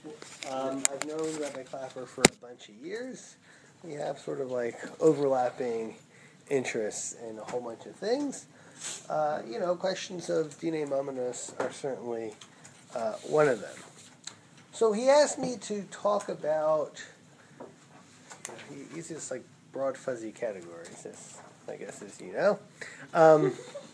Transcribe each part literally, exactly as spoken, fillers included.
Um, I've known Rabbi Clapper for a bunch of years. We have sort of like overlapping interests in a whole bunch of things. Uh, you know, questions of Dinei Mamonos are certainly uh, one of them. So he asked me to talk about, he, he's just like broad fuzzy categories, as, I guess as you know. Um,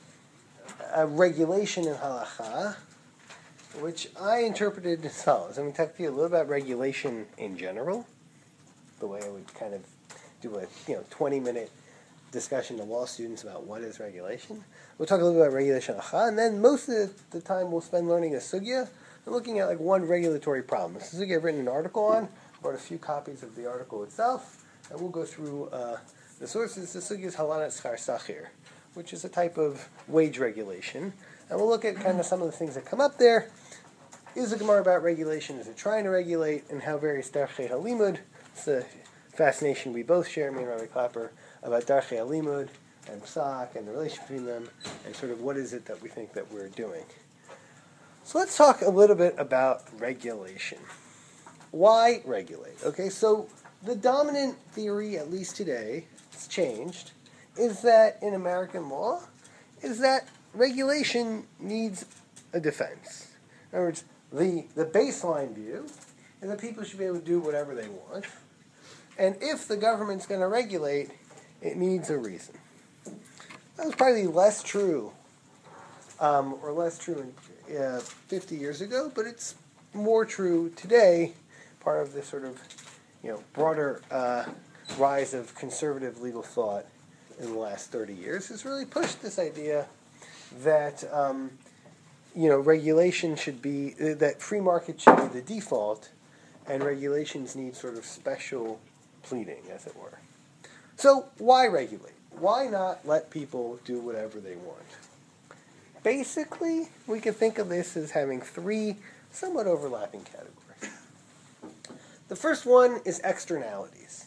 a regulation in halacha, which I interpreted as follows. I'm going to talk to you a little about regulation in general, the way I would kind of do a you know twenty-minute discussion to law students about what is regulation. We'll talk a little bit about regulation halacha, and then most of the time we'll spend learning a sugya and looking at like one regulatory problem. This is a sugya I've written an article on. I brought a few copies of the article itself, and we'll go through uh, the sources. The sugya is halanat schar sachir, which is a type of wage regulation. And we'll look at kind of some of the things that come up there. Is the Gemara about regulation? Is it trying to regulate? And how various darchei halimud, it's a fascination we both share, me and Rabbi Clapper, about darchei halimud and psak and the relation between them, and sort of what is it that we think that we're doing. So let's talk a little bit about regulation. Why regulate? Okay, so the dominant theory, at least today, it's changed, is that in American law, is that regulation needs a defense. In other words, the, the baseline view is that people should be able to do whatever they want. And if the government's going to regulate, it needs a reason. That was probably less true, um, or less true uh, fifty years ago, but it's more true today, part of this sort of you know broader uh, rise of conservative legal thought in the last thirty years has really pushed this idea that um, you know regulation should be uh, that free market should be the default, and regulations need sort of special pleading, as it were. So why regulate? Why not let people do whatever they want? Basically, we can think of this as having three somewhat overlapping categories. The first one is externalities.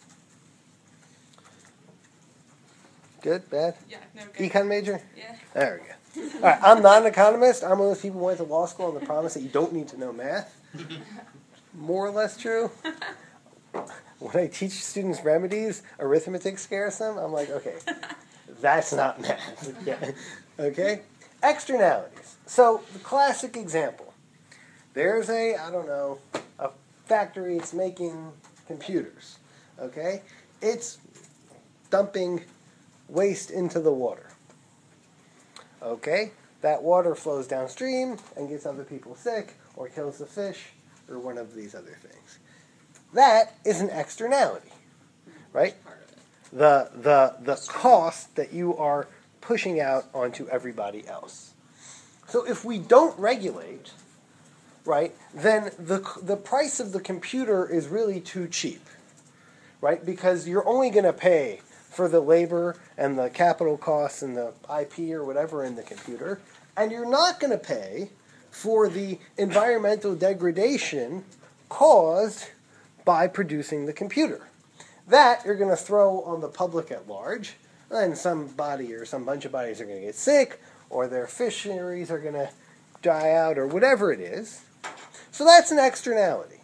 Good? Bad? Yeah, no, good. Econ major? Yeah. There we go. All right, I'm not an economist. I'm one of those people who went to law school on the promise that you don't need to know math. More or less true. When I teach students remedies, arithmetic scares them. I'm like, okay, that's not math. Yeah. Okay? Externalities. So, the classic example. There's a, I don't know, a factory that's making computers. Okay? It's dumping waste into the water. Okay? That water flows downstream and gets other people sick or kills the fish or one of these other things. That is an externality, right? The, the, the cost that you are pushing out onto everybody else. So if we don't regulate, right, then the, the price of the computer is really too cheap, right? Because you're only going to pay for the labor and the capital costs and the I P or whatever in the computer, and you're not going to pay for the environmental degradation caused by producing the computer. That you're going to throw on the public at large, and somebody or some bunch of bodies are going to get sick, or their fisheries are going to die out, or whatever it is. So that's an externality.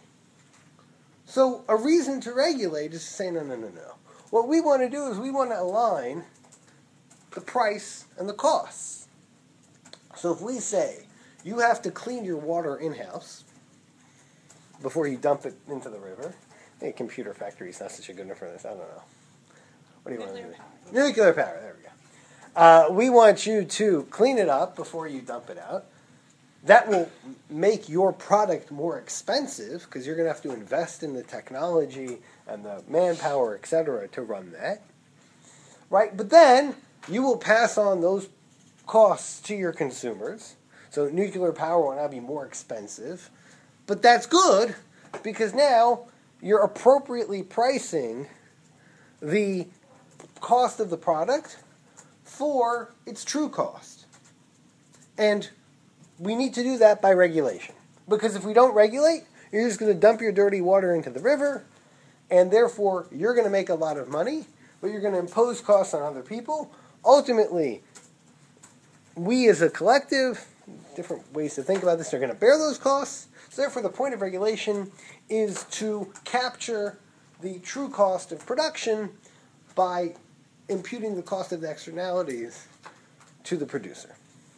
So a reason to regulate is to say, no, no, no, no. What we want to do is we want to align the price and the costs. So if we say, you have to clean your water in-house before you dump it into the river. A computer factory is not such a good enough for this. I don't know. What do you Nuclear want to do? power. Nuclear power. There we go. Uh, we want you to clean it up before you dump it out. That will make your product more expensive because you're going to have to invest in the technology and the manpower, et cetera, to run that. Right? But then you will pass on those costs to your consumers. So nuclear power will now be more expensive. But that's good because now you're appropriately pricing the cost of the product for its true cost. And we need to do that by regulation. Because if we don't regulate, you're just going to dump your dirty water into the river, and therefore you're going to make a lot of money, but you're going to impose costs on other people. Ultimately, we as a collective, different ways to think about this, are going to bear those costs. So therefore, the point of regulation is to capture the true cost of production by imputing the cost of the externalities to the producer.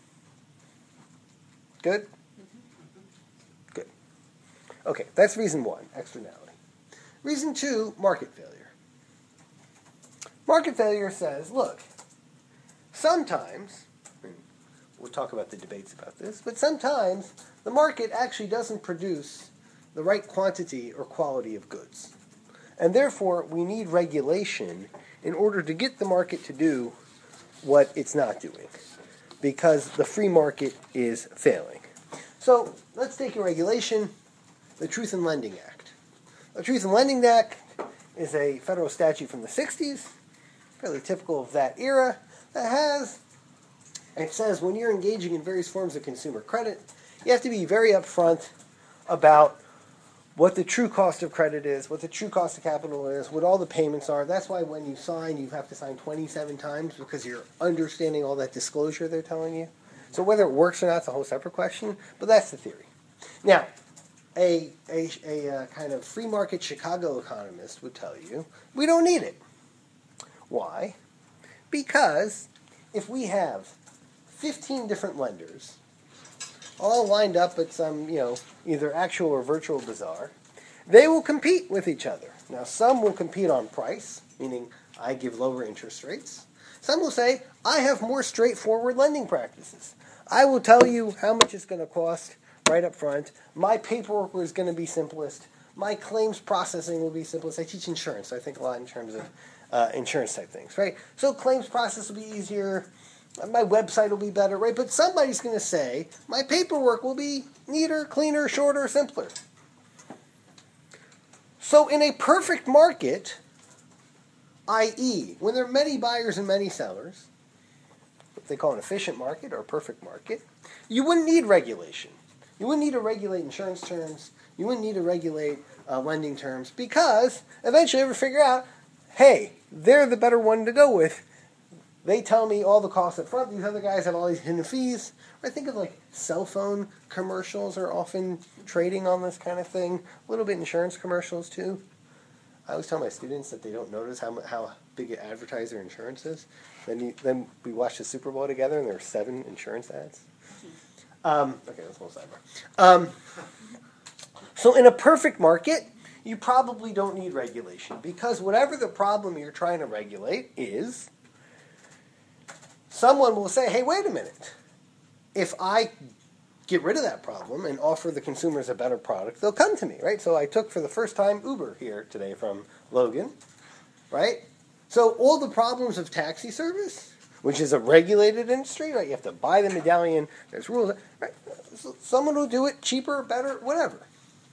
Good? Good. Okay, that's reason one, externality. Reason two, market failure. Market failure says, look, sometimes, and we'll talk about the debates about this, but sometimes the market actually doesn't produce the right quantity or quality of goods. And therefore, we need regulation in order to get the market to do what it's not doing, because the free market is failing. So let's take a regulation, the Truth in Lending Act. The Truth in Lending Act is a federal statute from the sixties, fairly typical of that era, that has, it says when you're engaging in various forms of consumer credit, you have to be very upfront about what the true cost of credit is, what the true cost of capital is, what all the payments are. That's why when you sign, you have to sign twenty-seven times, because you're understanding all that disclosure they're telling you. So whether it works or not is a whole separate question, but that's the theory. Now, a, a, a, a kind of free market Chicago economist would tell you, we don't need it. Why? Because if we have fifteen different lenders, all lined up at some, you know, either actual or virtual bazaar, they will compete with each other. Now, some will compete on price, meaning I give lower interest rates. Some will say, I have more straightforward lending practices. I will tell you how much it's going to cost right up front. My paperwork is going to be simplest. My claims processing will be simplest. I teach insurance, so I think a lot in terms of uh, insurance type things, right? So claims process will be easier. My website will be better, right? But somebody's going to say, my paperwork will be neater, cleaner, shorter, simpler. So in a perfect market, that is, when there are many buyers and many sellers, what they call an efficient market or a perfect market, you wouldn't need regulation. You wouldn't need to regulate insurance terms. You wouldn't need to regulate uh, lending terms, because eventually you ever figure out, hey, they're the better one to go with. They tell me all the costs up front. These other guys have all these hidden fees. I think of like cell phone commercials are often trading on this kind of thing. A little bit insurance commercials too. I always tell my students that they don't notice how how big an advertiser insurance is. Then you, then we watch the Super Bowl together and there are seven insurance ads. Um, okay, that's a little sidebar. Um, so in a perfect market, you probably don't need regulation, because whatever the problem you're trying to regulate is, someone will say, hey, wait a minute. If I get rid of that problem and offer the consumers a better product, they'll come to me, right? So I took for the first time Uber here today from Logan, right? So all the problems of taxi service, which is a regulated industry, right? You have to buy the medallion, there's rules, right? So someone will do it cheaper, better, whatever.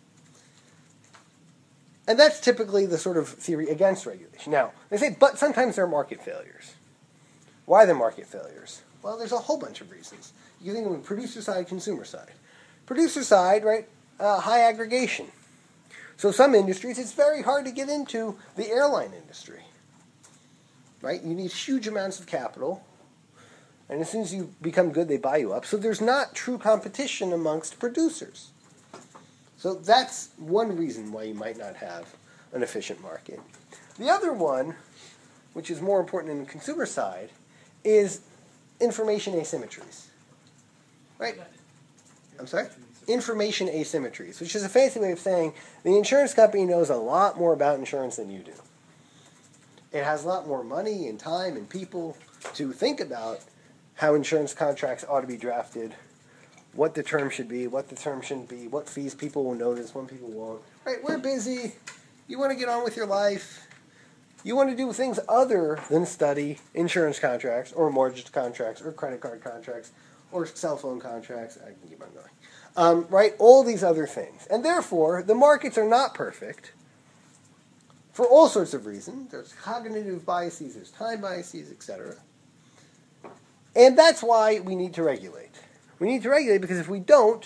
And that's typically the sort of theory against regulation. Now, they say, but sometimes there are market failures. Why are there market failures? Well, there's a whole bunch of reasons. You think of them producer side, consumer side. Producer side, right, uh, high aggregation. So some industries, it's very hard to get into the airline industry, right? You need huge amounts of capital, and as soon as you become good, they buy you up. So there's not true competition amongst producers. So that's one reason why you might not have an efficient market. The other one, which is more important in the consumer side, is information asymmetries. Right? I'm sorry? Information asymmetries, which is a fancy way of saying the insurance company knows a lot more about insurance than you do. It has a lot more money and time and people to think about how insurance contracts ought to be drafted, what the term should be, what the term shouldn't be, what fees people will notice, when people won't. Right? We're busy. You want to get on with your life. You want to do things other than study insurance contracts or mortgage contracts or credit card contracts or cell phone contracts. I can keep on going. Um, right? All these other things. And therefore, the markets are not perfect for all sorts of reasons. There's cognitive biases, there's time biases, et cetera. And that's why we need to regulate. We need to regulate because if we don't,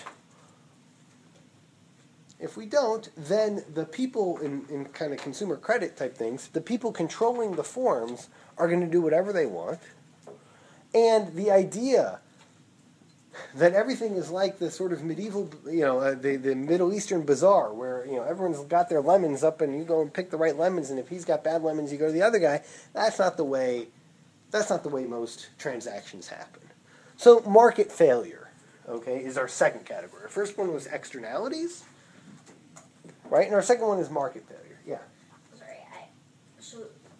if we don't, then the people in, in kind of consumer credit type things, the people controlling the forms are going to do whatever they want. And the idea that everything is like the sort of medieval, you know, uh, the, the Middle Eastern bazaar where, you know, everyone's got their lemons up and you go and pick the right lemons, and if he's got bad lemons, you go to the other guy. That's not the way, that's not the way most transactions happen. So market failure, okay, is our second category. Our first one was externalities, right? And our second one is market failure. Yeah. Sorry, I, so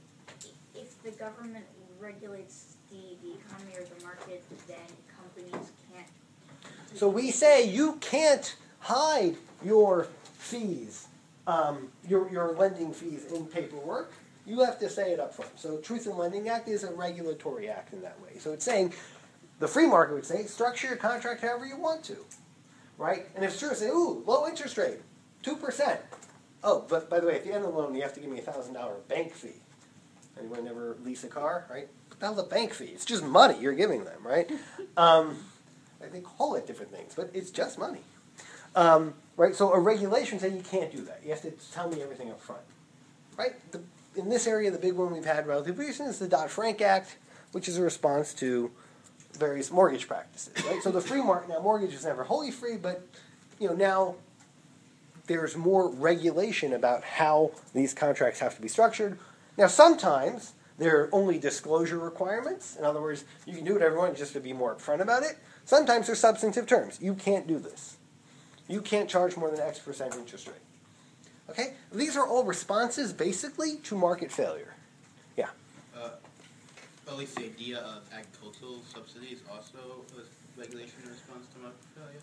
if the government regulates the, the economy or the market, then companies can't. So we say you can't hide your fees, um, your, your lending fees in paperwork. You have to say it up front. So Truth in Lending Act is a regulatory act in that way. So it's saying, the free market would say, structure your contract however you want to, right? And if it's true, say, ooh, low interest rate, two percent. Oh, but by the way, at the end of the loan, you have to give me a one thousand dollars bank fee. Anyone ever lease a car, right? What the hell's a bank fee? It's just money you're giving them, right? Um, they call it different things, but it's just money. Um, right? So a regulation says you can't do that. You have to tell me everything up front, right? The, in this area, the big one we've had relatively recently is the Dodd-Frank Act, which is a response to various mortgage practices, right? So the free market, now mortgage is never wholly free, but, you know, now there's more regulation about how these contracts have to be structured. Now, sometimes there are only disclosure requirements. In other words, you can do whatever you want just to be more upfront about it. Sometimes there's substantive terms. You can't do this. You can't charge more than X percent interest rate. Okay? These are all responses, basically, to market failure. Yeah? Uh, at least the idea of agricultural subsidies also a regulation in response to market failure?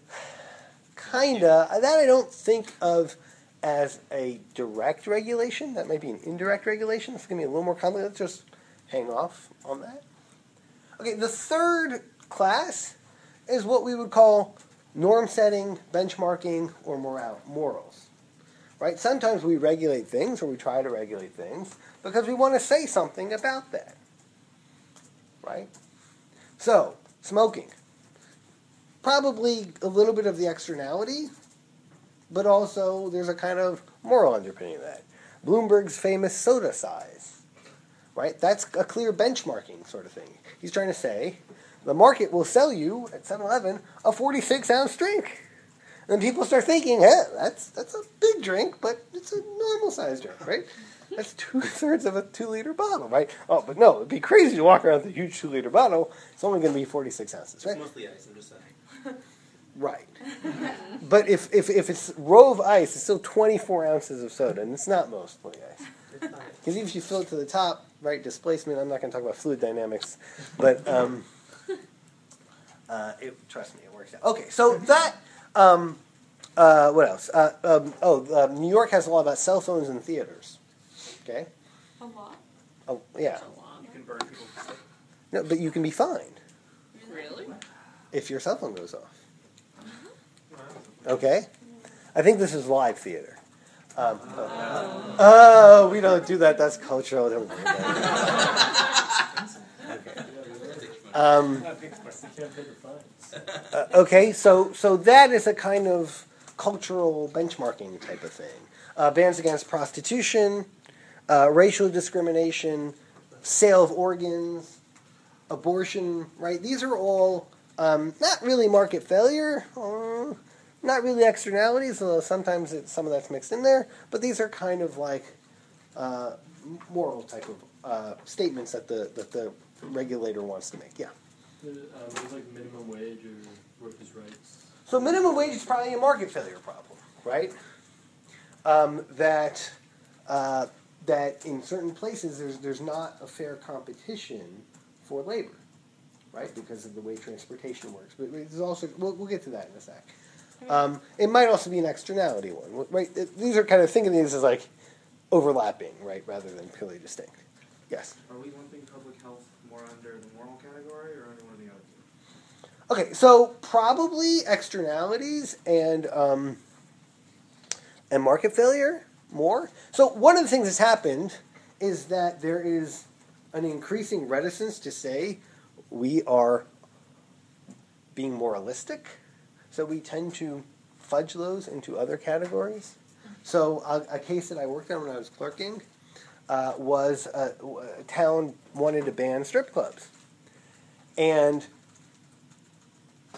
Kinda. That I don't think of as a direct regulation. That might be an indirect regulation. It's going to be a little more complicated. Let's just hang off on that. Okay, the third class is what we would call norm setting, benchmarking, or moral, morals. Right? Sometimes we regulate things, or we try to regulate things, because we want to say something about that. Right? So, smoking. Probably a little bit of the externality, but also there's a kind of moral underpinning of that. Bloomberg's famous soda size, right? That's a clear benchmarking sort of thing. He's trying to say, the market will sell you at seven eleven a forty-six ounce drink. And people start thinking, hey, that's that's a big drink, but it's a normal sized drink, right? That's two-thirds of a two-liter bottle, right? Oh, but no, it'd be crazy to walk around with a huge two-liter bottle. It's only going to be forty-six ounces, right? It's mostly ice, I'm just saying. Right. But if, if, if it's Rove ice, it's still twenty-four ounces of soda, and it's not mostly ice. Because even if you fill it to the top, right, displacement, I'm not going to talk about fluid dynamics, but um, uh, it, trust me, it works out. Okay, so that, um, uh, what else? Uh, um, oh, uh, New York has a law about cell phones in theaters. Okay? A lot? Oh, yeah. You can burn people to sleep. No, but you can be fined Really? if your cell phone goes off. Okay? I think this is live theater. Um, oh. oh, we don't do that. That's cultural. Don't worry about it. Okay. Um, uh, okay, so so that is a kind of cultural benchmarking type of thing. Uh, bans against prostitution, uh, racial discrimination, sale of organs, abortion, right? These are all um, not really market failure, uh, not really externalities, although sometimes it, some of that's mixed in there, but these are kind of like uh, moral type of uh, statements that the that the regulator wants to make. Yeah. Um, there's like minimum wage or workers' rights. So minimum wage is probably a market failure problem, right? Um, that uh, that in certain places there's there's not a fair competition for labor, right? Because of the way transportation works. But there's also we'll, we'll get to that in a sec. Um, it might also be an externality one, right? It, these are kind of thinking of these as like overlapping, right, rather than purely distinct. Yes. Are we lumping public health more under the moral category or under one of the other two? Okay, so probably externalities and um, and market failure more. So one of the things that's happened is that there is an increasing reticence to say we are being moralistic. So we tend to fudge those into other categories. So a, a case that I worked on when I was clerking uh, was a, a town wanted to ban strip clubs. And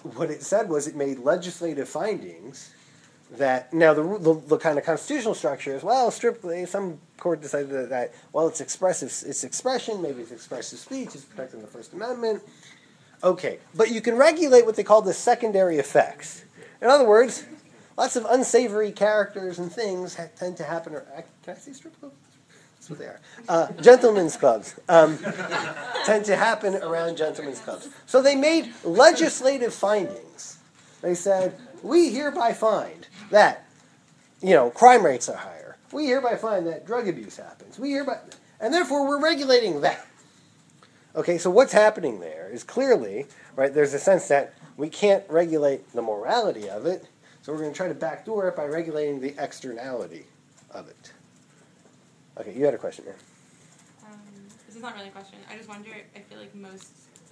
what it said was it made legislative findings that now the, the the kind of constitutional structure is, well, strictly some court decided that, that well, it's expressive, it's expression, maybe it's expressive speech, it's protected in the First Amendment. Okay, but you can regulate what they call the secondary effects. In other words, lots of unsavory characters and things ha- tend to happen. Or, can I say strip clubs? That's what they are. Uh, gentlemen's clubs um, tend to happen around gentlemen's clubs. So they made legislative findings. They said, we hereby find that, you know, crime rates are higher. We hereby find that drug abuse happens. We hereby, and therefore we're regulating that. Okay, so what's happening there is clearly, right, there's a sense that we can't regulate the morality of it, so we're going to try to backdoor it by regulating the externality of it. Okay, you had a question, man. Um, this is not really a question. I just wonder, I feel like most,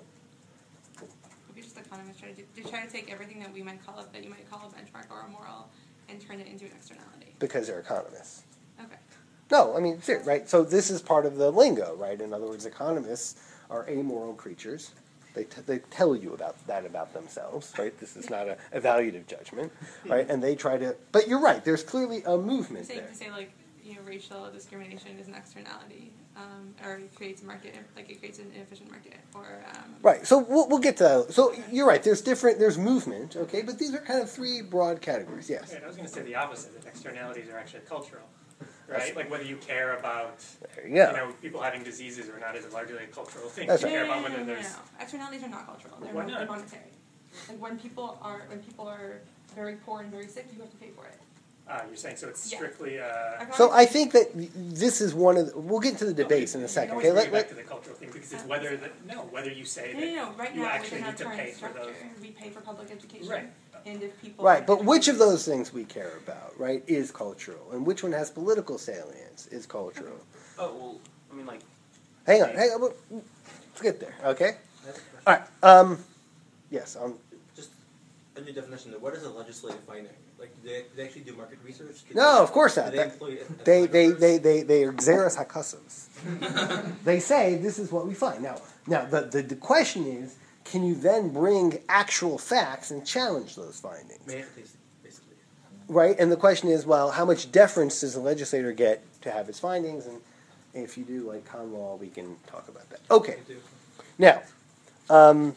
maybe just economists try to do, they try to take everything that we might call it, that you might call a benchmark or a moral, and turn it into an externality. Because they're economists. Okay. No, I mean, seriously, right? So this is part of the lingo, right? In other words, economists are amoral creatures. They t- they tell you about that about themselves, right? This is not a evaluative judgment, right? And they try to, but you're right. There's clearly a movement Same there. to say, like, you know, racial discrimination is an externality, um, or it creates a market, like it creates an inefficient market, or um, Right. So we'll we'll get to that. So you're right. There's different. There's movement. Okay, but these are kind of three broad categories. Yes. Right, I was going to say the opposite. That externalities are actually cultural, right? Like whether you care about, There you go. you know, people having diseases or not is largely a cultural thing. That's you right. care no, no, about no, whether no, no, there's. no. Externalities are not cultural. They're, Why mon- not? they're monetary. Like when people are when people are very poor and very sick, you have to pay for it. Ah, you're saying so it's Yeah. strictly. Uh, Economics- So I think that this is one of. The, we'll get into the debates in a You second. can Okay. always Let, bring it let, back to the cultural thing because it's whether the, no whether you say No, that no, no. Right you now, actually within our need to current pay for structure, those. we pay for public education. Right. And if people right. are But which of educated- those things we care about, right, is cultural, and which one has political salience is cultural. Oh, well, I mean, like, Hang on. Hang on. Let's get there. Okay. All right. Um. Yes. Um. Just a new definition. What is a legislative finding? Like, do they, do they actually do market research? Do No, they, of course do not. they That- employ They they ethnographers? they they they are xeris hakosovs. They say this is what we find. Now now the, the the question is, can you then bring actual facts and challenge those findings? Mandates, basically. Right? And the question is, well, how much deference does the legislator get to have its findings? And if you do, like con law, we can talk about that. Okay. They do. Now, um,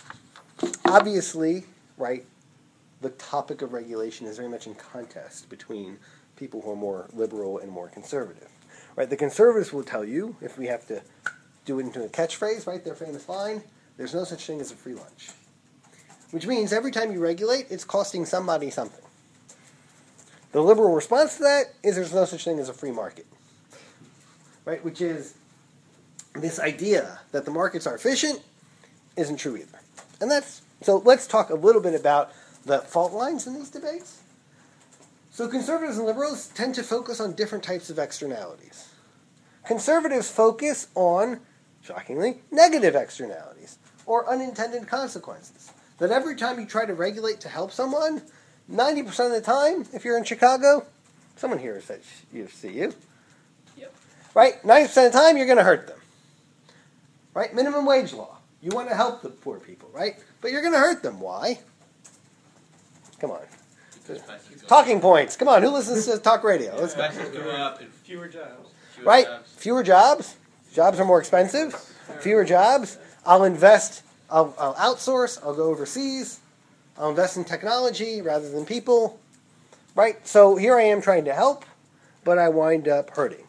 obviously, right, the topic of regulation is very much in contest between people who are more liberal and more conservative. Right? The conservatives will tell you, if we have to do it into a catchphrase, right, their famous line, there's no such thing as a free lunch. Which means every time you regulate, it's costing somebody something. The liberal response to that is there's no such thing as a free market. Right? Which is this idea that the markets are efficient isn't true either. And that's, so let's talk a little bit about the fault lines in these debates. So conservatives and liberals tend to focus on different types of externalities. Conservatives focus on, shockingly, negative externalities or unintended consequences. That every time you try to regulate to help someone, ninety percent of the time, if you're in Chicago, someone here said you see you. Yep. Right? ninety percent of the time, you're going to hurt them. Right? Minimum wage law. You want to help the poor people, right? But you're going to hurt them. Why? Come on. Because prices go Talking points. Come on. Who listens to talk radio? Let's up. go. Prices go up and Fewer jobs. fewer Right? jobs. Fewer jobs. Jobs are more expensive. Fewer jobs. I'll invest. I'll, I'll outsource. I'll go overseas. I'll invest in technology rather than people. Right? So here I am trying to help, but I wind up hurting.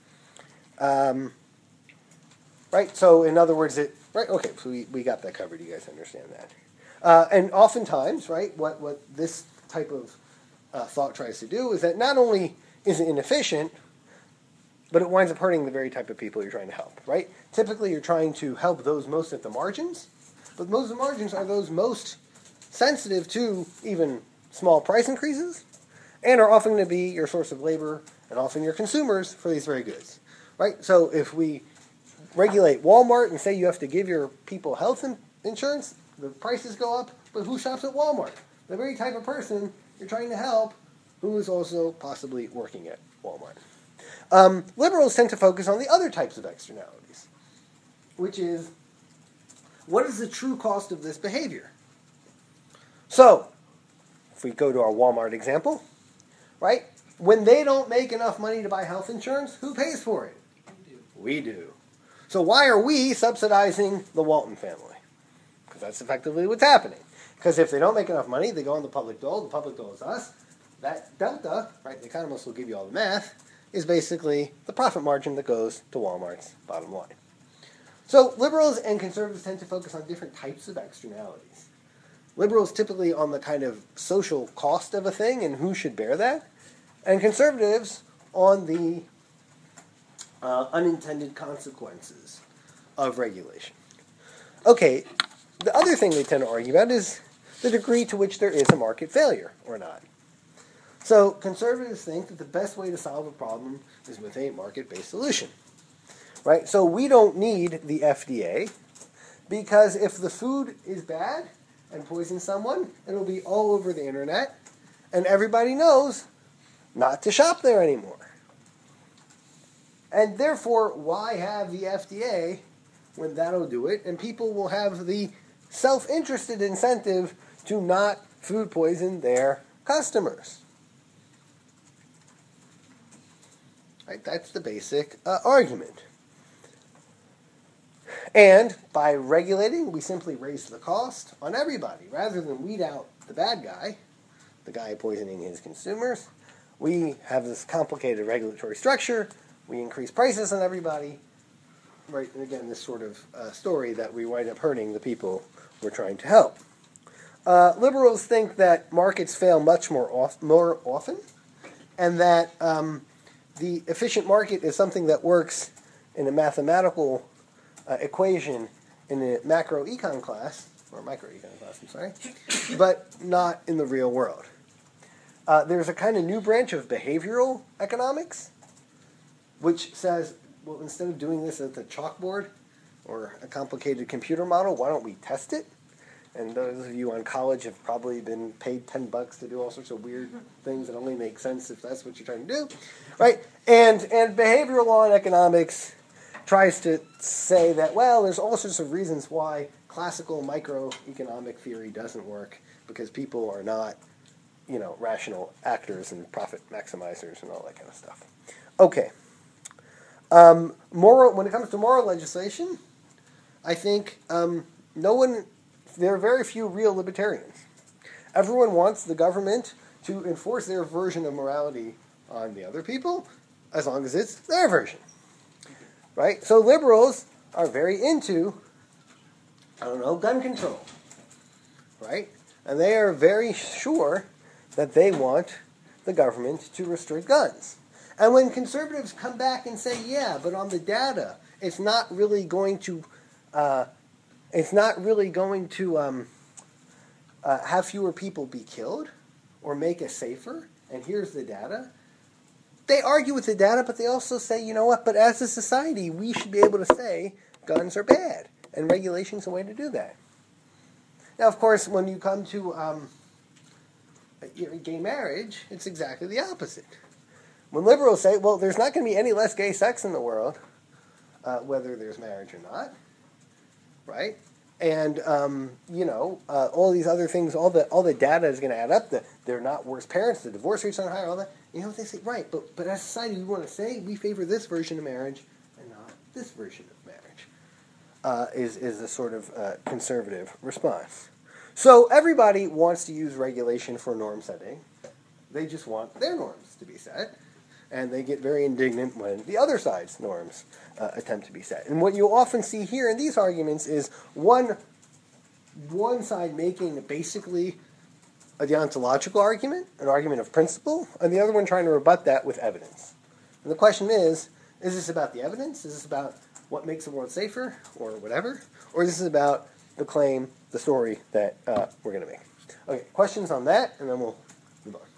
Um, right? So in other words, it. Right? Okay. So we, we got that covered. You guys understand that. Uh, and oftentimes, right, what, what this type of uh, thought tries to do is that not only is it inefficient, but it winds up hurting the very type of people you're trying to help, right? Typically, you're trying to help those most at the margins, but most of the margins are those most sensitive to even small price increases and are often going to be your source of labor and often your consumers for these very goods, right? So if we regulate Walmart and say you have to give your people health in- insurance, the prices go up, but who shops at Walmart? The very type of person you're trying to help who is also possibly working at Walmart. Um, liberals tend to focus on the other types of externalities, which is, what is the true cost of this behavior? So, if we go to our Walmart example, right? When they don't make enough money to buy health insurance, who pays for it? We do. So why are we subsidizing the Walton family? Because that's effectively what's happening. Because if they don't make enough money, they go on the public dole. The public dole is us. That delta, right, the economists will give you all the math, is basically the profit margin that goes to Walmart's bottom line. So liberals and conservatives tend to focus on different types of externalities. Liberals typically on the kind of social cost of a thing and who should bear that, and conservatives on the uh, unintended consequences of regulation. Okay, the other thing they tend to argue about is the degree to which there is a market failure or not. So conservatives think that the best way to solve a problem is with a market-based solution. Right? So we don't need the F D A because if the food is bad and poisons someone, it'll be all over the internet and everybody knows not to shop there anymore. And therefore, why have the F D A when that'll do it? And people will have the self-interested incentive to not food poison their customers. Right? That's the basic uh, argument. And by regulating, we simply raise the cost on everybody. Rather than weed out the bad guy, the guy poisoning his consumers, we have this complicated regulatory structure. We increase prices on everybody. Right, and again, this sort of uh, story that we wind up hurting the people we're trying to help. Uh, liberals think that markets fail much more, off, more often, and that um, the efficient market is something that works in a mathematical uh, equation in a macroecon class, or microecon class, I'm sorry, but not in the real world. Uh, there's a kind of new branch of behavioral economics, which says, well, instead of doing this at the chalkboard or a complicated computer model, why don't we test it? And those of you on college have probably been paid ten bucks to do all sorts of weird things that only make sense if that's what you're trying to do, right? And and behavioral law and economics tries to say that, well, there's all sorts of reasons why classical microeconomic theory doesn't work because people are not, you know, rational actors and profit maximizers and all that kind of stuff. Okay. Um, moral. When it comes to moral legislation, I think um, no one. There are very few real libertarians. Everyone wants the government to enforce their version of morality on the other people, as long as it's their version, right? So liberals are very into, I don't know, gun control, right? And they are very sure that they want the government to restrict guns. And when conservatives come back and say, yeah, but on the data, it's not really going to, uh, it's not really going to um, uh, have fewer people be killed or make us safer, and here's the data. They argue with the data, but they also say, you know what, but as a society, we should be able to say guns are bad, and regulation's a way to do that. Now, of course, when you come to um, gay marriage, it's exactly the opposite. When liberals say, well, there's not going to be any less gay sex in the world, uh, whether there's marriage or not, right? And, um, you know, uh, all these other things, all the all the data is going to add up. The, they're not worse parents, the divorce rates aren't higher, all that. You know what they say? Right, but, but as a society, we want to say we favor this version of marriage and not this version of marriage, uh, is, is a sort of uh, conservative response. So everybody wants to use regulation for norm setting. They just want their norms to be set. And they get very indignant when the other side's norms uh, attempt to be set. And what you often see here in these arguments is one, one side making basically a deontological argument, an argument of principle, and the other one trying to rebut that with evidence. And the question is, is this about the evidence? Is this about what makes the world safer, or whatever? Or is this about the claim, the story that uh, we're going to make? Okay, questions on that, and then we'll move on.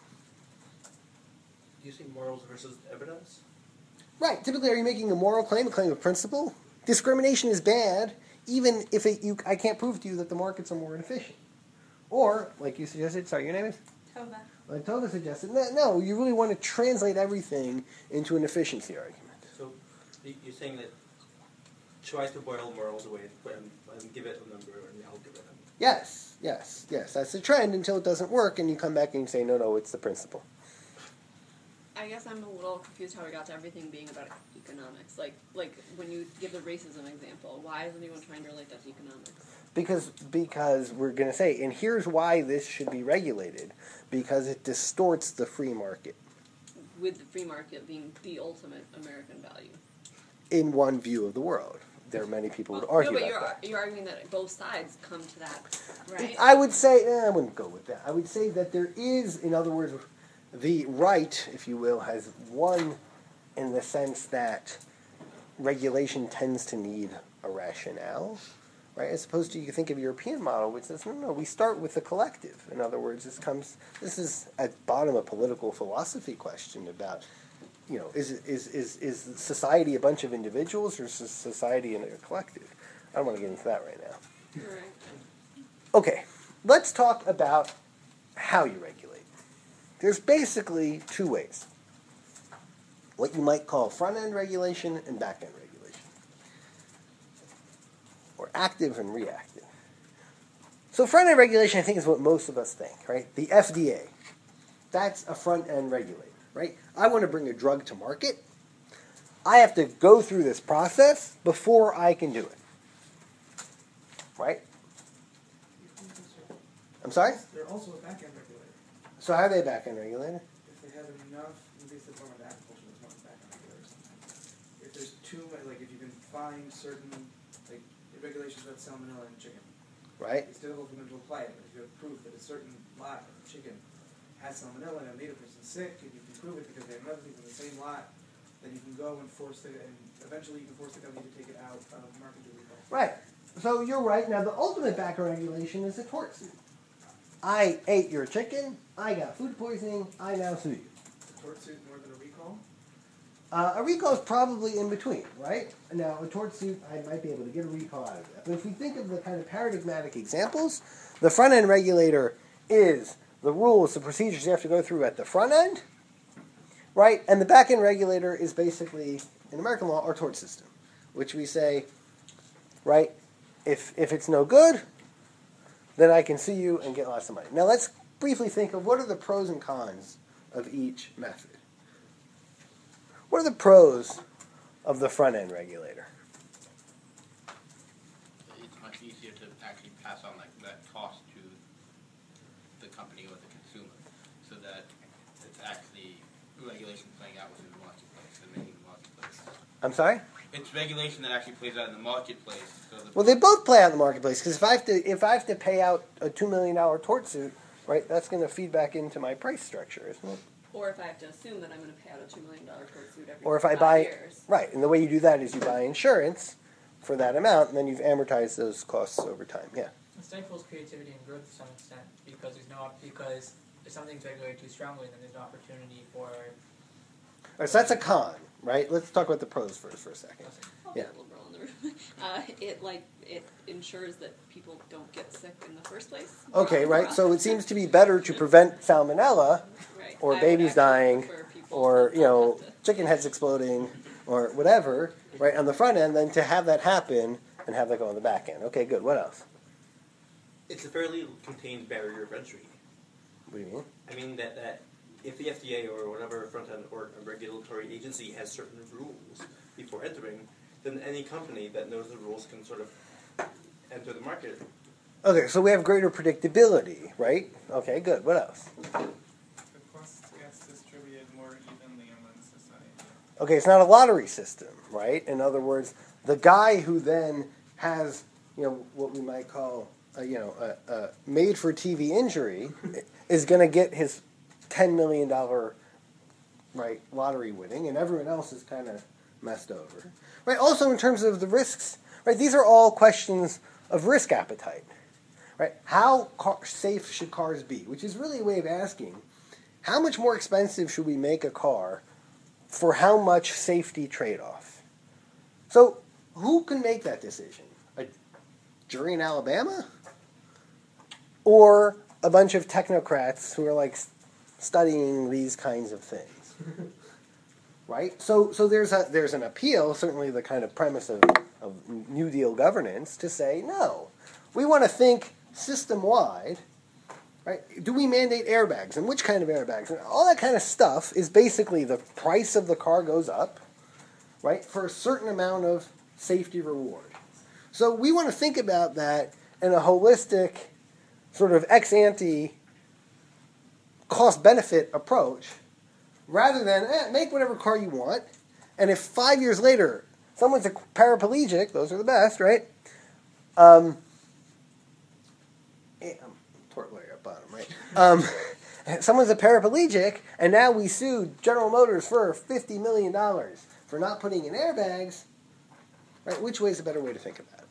Do you see morals versus evidence? Right. Typically, are you making a moral claim, a claim of principle? Discrimination is bad, even if it, you, I can't prove to you that the markets are more inefficient. Or, like you suggested, sorry, your name is? Tova. Like Tova suggested, no, no, you really want to translate everything into an efficiency argument. So you're saying that try to boil morals away and, and give it a number or an algorithm. Yes, yes, yes. That's the trend until it doesn't work, and you come back and you say, no, no, it's the principle. I guess I'm a little confused how we got to everything being about economics. Like, like when you give the racism example, why is anyone trying to relate that to economics? Because because we're going to say, and here's why this should be regulated, because it distorts the free market. With the free market being the ultimate American value. In one view of the world. There are many people who would Well, argue no, but about you're, you're arguing that both sides come to that, right? I would say, eh, I wouldn't go with that. I would say that there is, in other words, the right, if you will, has won in the sense that regulation tends to need a rationale, right? As opposed to, you think of a European model, which says, no, no, we start with the collective. In other words, this comes, this is at bottom a political philosophy question about, you know, is is is is society a bunch of individuals or is society in a collective? I don't want to get into that right now. Right. Okay, let's talk about how you regulate. There's basically two ways. What you might call front-end regulation and back-end regulation. Or active and reactive. So front-end regulation, I think, is what most of us think, right? The F D A. That's a front-end regulator, right? I want to bring a drug to market. I have to go through this process before I can do it. Right? I'm sorry? They're also a back-end regulator. So how are they a back-end regulator? If they have enough, at least the form of agriculture, that's one of the back-end regulators sometimes. If there's too many, like if you can find certain, like regulations about salmonella in chicken. Right? It's difficult for them to apply it, but if you have proof that a certain lot of chicken has salmonella and made a person sick, and you can prove it because they have another thing from the same lot, then you can go and force the, and eventually you can force the company to take it out of market to recall. Right. So you're right. Now the ultimate back-end regulation is a tort suit. I ate your chicken, I got food poisoning, I now sue you. A tort suit more than a recall? Uh, a recall is probably in between, right? Now, a tort suit, I might be able to get a recall out of that. But if we think of the kind of paradigmatic examples, the front-end regulator is the rules, the procedures you have to go through at the front end, right? And the back-end regulator is basically, in American law, our tort system, which we say, right, if if it's no good, then I can sue you and get lots of money. Now, let's briefly think of what are the pros and cons of each method. What are the pros of the front-end regulator? It's much easier to actually pass on like that cost to the company or the consumer, so that it's actually regulation playing out within the marketplace and making the marketplace. I'm sorry? It's regulation that actually plays out in the marketplace. So the Well, they both play out in the marketplace, because if I have to if I have to pay out a two million dollars tort suit, right, that's going to feed back into my price structure, isn't it? Or if I have to assume that I'm going to pay out a two million dollars tort suit every Or if I five buy, years. right, and the way you do that is you buy insurance for that amount, and then you've amortized those costs over time. Yeah. It stifles creativity and growth to some extent because there's no because if something's regulated too strongly, then there's no opportunity for. All right, so that's a con, right? Let's talk about the pros first for a second. I'll Yeah. be a liberal in the room. Uh, it like it ensures that people don't get sick in the first place. Okay, right. So it seems to be better to prevent salmonella, Right. or I would babies actually dying, prefer people or not you know, have to- chicken heads exploding, or whatever, right on the front end, than to have that happen and have that go on the back end. Okay, good. What else? It's a fairly contained barrier of entry. What do you mean? I mean that, that if the F D A or whatever front-end or a regulatory agency has certain rules before entering, then any company that knows the rules can sort of enter the market. Okay, so we have greater predictability, right? Okay, good. What else? The cost gets distributed more evenly among society. Okay, it's not a lottery system, right? In other words, the guy who then has, you know, what we might call, a, you know, a, a made-for-T V injury is going to get his ten million dollars, right, lottery winning, and everyone else is kind of messed over. Right, also in terms of the risks, right, these are all questions of risk appetite. Right, how car- safe should cars be? Which is really a way of asking, how much more expensive should we make a car for how much safety trade-off? So, who can make that decision? A jury in Alabama? Or a bunch of technocrats who are like studying these kinds of things? Right? So so there's a there's an appeal, certainly the kind of premise of, of New Deal governance, to say, no, we want to think system-wide, right? Do we mandate airbags, and which kind of airbags? And all that kind of stuff is basically the price of the car goes up, right, for a certain amount of safety reward. So we want to think about that in a holistic, sort of ex-ante cost-benefit approach, rather than eh, make whatever car you want, and if five years later someone's a paraplegic, those are the best, right? Um, eh, I'm a tort lawyer up bottom, right? Um, someone's a paraplegic, and now we sued General Motors for fifty million dollars for not putting in airbags, right? Which way is a better way to think about it?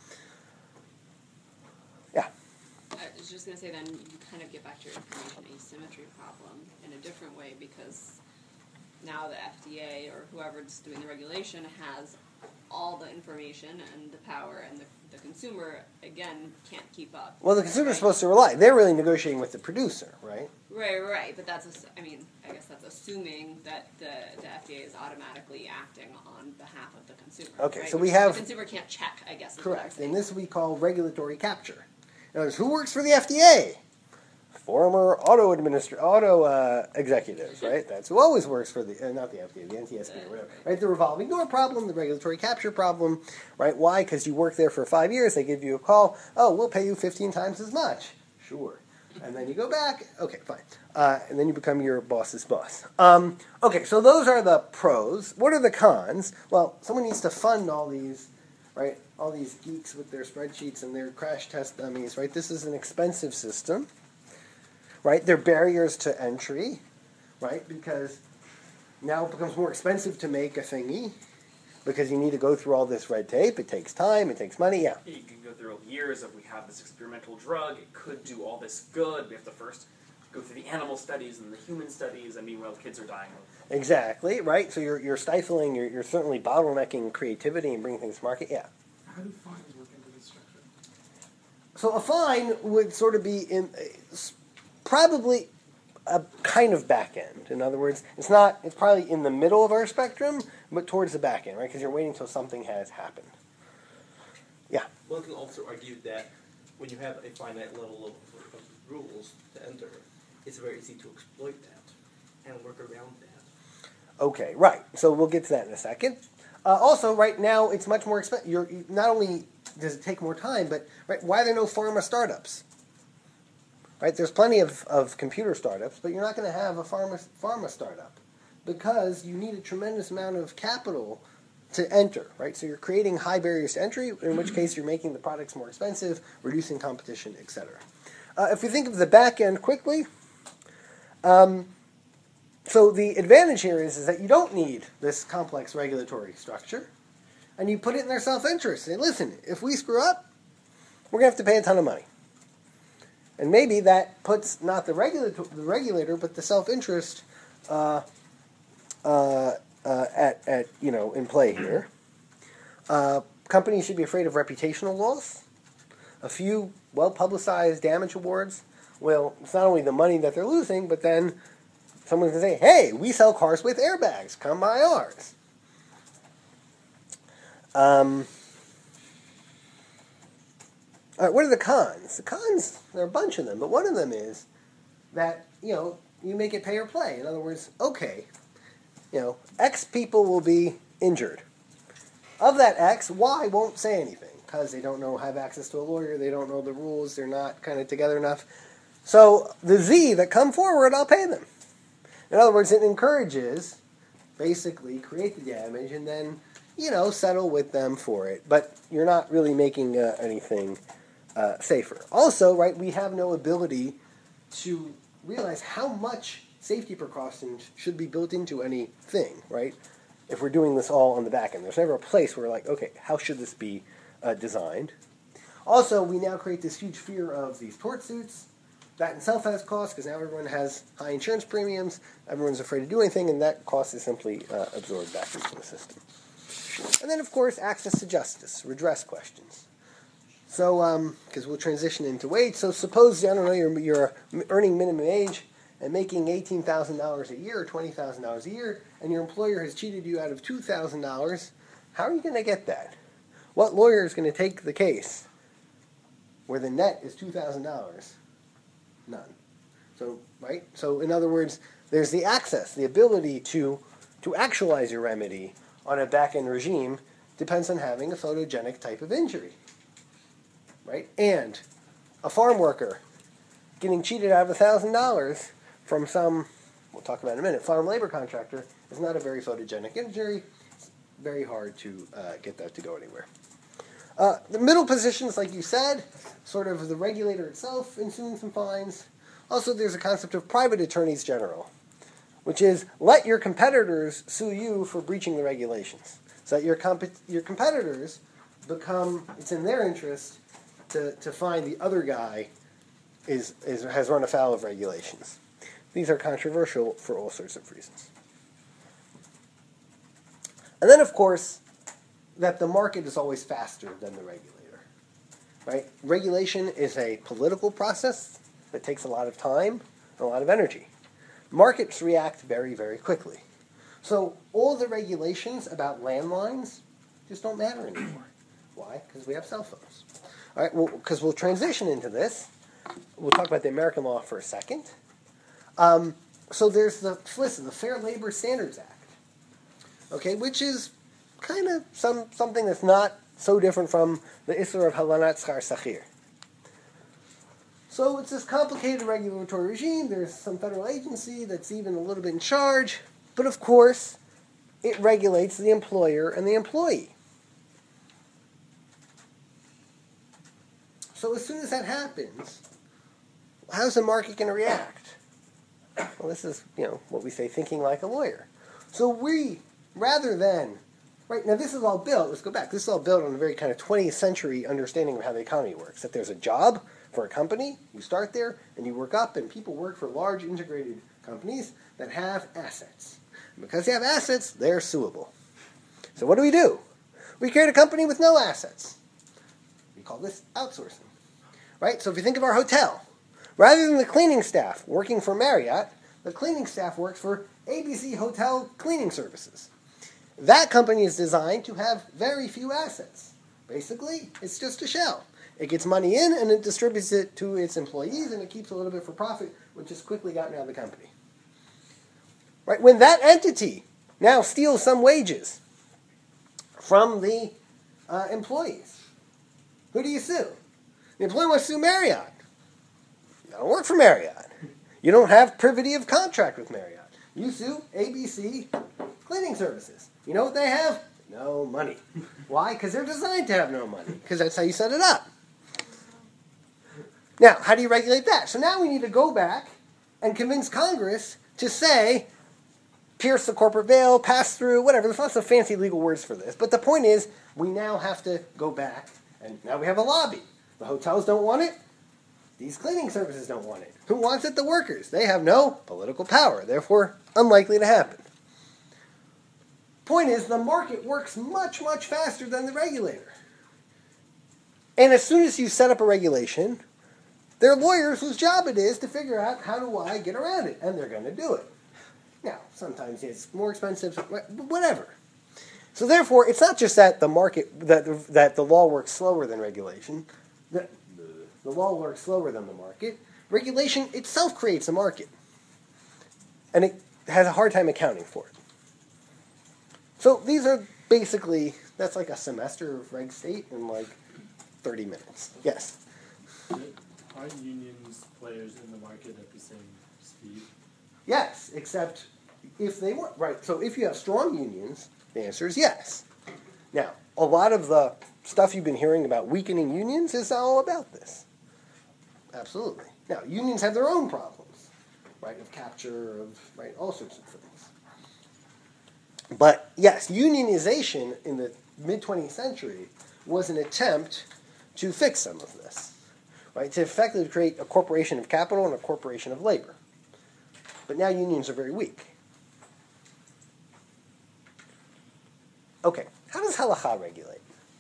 Yeah. I was just going to say then you kind of get back to your information asymmetry problem in a different way, because now the F D A or whoever's doing the regulation has all the information and the power, and the, the consumer, again, can't keep up. Well, the consumer's right? supposed to rely. They're really negotiating with the producer, right? Right, right, but that's, ass- I mean, I guess that's assuming that the, the F D A is automatically acting on behalf of the consumer. Okay, right? so we Which have- the consumer can't check, I guess. Is what I'm Correct. saying. And this we call regulatory capture. In other words, who works for the F D A? Former auto administr- auto uh, executives, right? That's who always works for the, uh, not the F D A, the N T S B or whatever, right? The revolving door problem, the regulatory capture problem, right? Why? Because you work there for five years, they give you a call, oh, we'll pay you fifteen times as much. Sure. And then you go back, okay, fine. Uh, and then you become your boss's boss. Um, okay, so those are the pros. What are the cons? Well, someone needs to fund all these, right? All these geeks with their spreadsheets and their crash test dummies, right? This is an expensive system, right? There are barriers to entry, right? Because now it becomes more expensive to make a thingy because you need to go through all this red tape. It takes time. It takes money. Yeah. You can go through years of we have this experimental drug. It could do all this good. We have to first go through the animal studies and the human studies, and meanwhile kids are dying. Exactly, right? So you're you're stifling, you're, you're certainly bottlenecking creativity and bringing things to market. Yeah. How do fines work into this structure? So a fine would sort of be in uh, probably a kind of back end. In other words, it's not. It's probably in the middle of our spectrum, but towards the back end, right? Because you're waiting until something has happened. Yeah. One can also argue that when you have a finite level of, of rules to enter, it's very easy to exploit that and work around that. Okay, right. So we'll get to that in a second. Uh, also, right now, it's much more expensive. You're not only does it take more time, but right, why are there no pharma startups? Right, there's plenty of, of computer startups, but you're not going to have a pharma pharma startup because you need a tremendous amount of capital to enter. Right, so you're creating high barriers to entry, in which case you're making the products more expensive, reducing competition, et cetera. Uh, if we think of the back end quickly. Um, So the advantage here is, is that you don't need this complex regulatory structure, and you put it in their self-interest. Say, listen, if we screw up, we're going to have to pay a ton of money. And maybe that puts not the regulator, the regulator but the self-interest uh, uh, uh, at, at, you know, in play here. Uh, companies should be afraid of reputational loss. A few well-publicized damage awards. Well, it's not only the money that they're losing, but then someone's going to say, hey, we sell cars with airbags. Come buy ours. Um, all right, what are the cons? The cons, there are a bunch of them, but one of them is that, you know, you make it pay or play. In other words, okay, you know, X people will be injured. Of that X, Y won't say anything because they don't know, have access to a lawyer, they don't know the rules, they're not kind of together enough. So the Z that come forward, I'll pay them. In other words, it encourages, basically, create the damage and then, you know, settle with them for it. But you're not really making uh, anything uh, safer. Also, right, we have no ability to realize how much safety precautions should be built into anything, right? If we're doing this all on the back end. There's never a place where we're like, okay, how should this be uh, designed? Also, we now create this huge fear of these tort suits. That itself has costs because now everyone has high insurance premiums. Everyone's afraid to do anything, and that cost is simply uh, absorbed back into the system. And then, of course, access to justice, redress questions. So, because um, we'll transition into wage. So suppose, I don't know, you're, you're earning minimum wage and making eighteen thousand dollars a year or twenty thousand dollars a year, and your employer has cheated you out of two thousand dollars. How are you going to get that? What lawyer is going to take the case where the net is two thousand dollars? None. So, right? So, in other words, there's the access, the ability to, to actualize your remedy on a back-end regime depends on having a photogenic type of injury. Right? And a farm worker getting cheated out of one thousand dollars from some, we'll talk about in a minute, farm labor contractor is not a very photogenic injury. It's very hard to uh, get that to go anywhere. Uh, the middle positions, like you said, sort of the regulator itself ensuing some fines. Also, there's a concept of private attorneys general, which is let your competitors sue you for breaching the regulations. So that your comp- your competitors become, it's in their interest to, to find the other guy is, is has run afoul of regulations. These are controversial for all sorts of reasons. And then, of course, that the market is always faster than the regulator. Right? Regulation is a political process that takes a lot of time and a lot of energy. Markets react very, very quickly. So all the regulations about landlines just don't matter anymore. Why? Because we have cell phones. All right, well, because we'll transition into this. We'll talk about the American law for a second. Um, so there's the F L I S A, the Fair Labor Standards Act, okay, which is kind of some something that's not so different from the Isser of Halanat Schar Sachir. So it's this complicated regulatory regime. There's some federal agency that's even a little bit in charge. But of course, it regulates the employer and the employee. So as soon as that happens, how's the market going to react? Well, this is, you know, what we say, thinking like a lawyer. So we, rather than, right, now this is all built, let's go back, this is all built on a very kind of twentieth century understanding of how the economy works. That there's a job for a company, you start there, and you work up, and people work for large integrated companies that have assets. And because they have assets, they're suable. So what do we do? We create a company with no assets. We call this outsourcing. Right? So if you think of our hotel, rather than the cleaning staff working for Marriott, the cleaning staff works for A B C Hotel Cleaning Services. That company is designed to have very few assets. Basically, it's just a shell. It gets money in and it distributes it to its employees and it keeps a little bit for profit, which has quickly gotten out of the company. Right? When that entity now steals some wages from the uh, employees, who do you sue? The employee wants to sue Marriott. You don't work for Marriott. You don't have privity of contract with Marriott. You sue A B C Cleaning Services. You know what they have? No money. Why? Because they're designed to have no money. Because that's how you set it up. Now, how do you regulate that? So now we need to go back and convince Congress to say, pierce the corporate veil, pass through, whatever. There's lots of fancy legal words for this. But the point is, we now have to go back, and now we have a lobby. The hotels don't want it. These cleaning services don't want it. Who wants it? The workers. They have no political power, therefore unlikely to happen. Point is, the market works much, much faster than the regulator. And as soon as you set up a regulation, there are lawyers whose job it is to figure out how do I get around it, and they're going to do it. Now, sometimes it's more expensive, whatever. So therefore, it's not just that the market, that the, that the law works slower than regulation. The, the law works slower than the market. Regulation itself creates a market. And it has a hard time accounting for it. So these are basically, that's like a semester of reg state in like thirty minutes. Yes? Are unions players in the market at the same speed? Yes, except if they were. Right, so if you have strong unions, the answer is yes. Now, a lot of the stuff you've been hearing about weakening unions is all about this. Absolutely. Now, unions have their own problems, right, of capture, of, right, all sorts of things. But, yes, unionization in the mid-twentieth century was an attempt to fix some of this, right, to effectively create a corporation of capital and a corporation of labor. But now unions are very weak. Okay, how does halakha regulate?